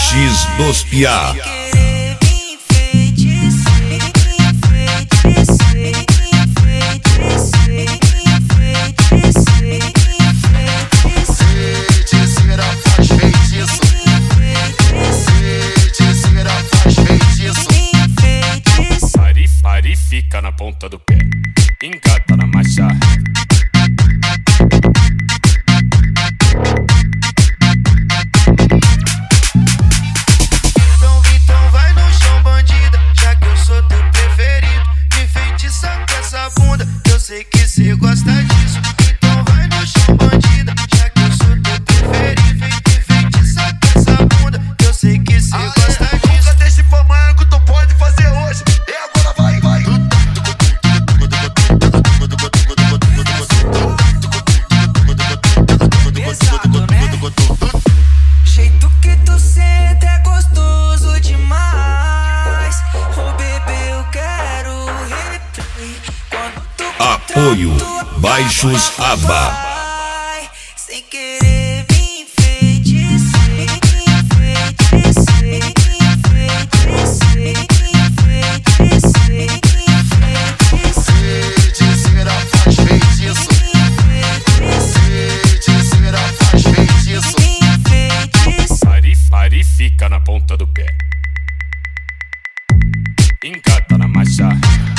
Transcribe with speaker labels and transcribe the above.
Speaker 1: X dos Piá.
Speaker 2: Pare, fica na ponta do pé, engata na marcha.
Speaker 3: Então vai no chão, bandida, já que eu sou teu preferido. Me enfeitiça com essa bunda, eu sei que cê gosta disso. Então vai no chão, bandida, já que eu sou teu preferido. Me enfeitiça com essa bunda, eu sei que cê gosta disso.
Speaker 4: Nunca deixe pra amanhã que tu pode fazer hoje. E agora vai, vai.
Speaker 3: Jeito que tu senta é gostoso demais. Oh bebê, eu quero replay. Quando tu
Speaker 1: Apoio Baixos Aba.
Speaker 3: vai, sem querer me enfeitiçei, enfeitiçei, enfeitiçei, enfeitiçei, enfeitiçei.
Speaker 4: Feiticeira faz feitiço. Feiticeira faz feitiço.
Speaker 2: Pare, fica na ponta do pé, engata na marcha.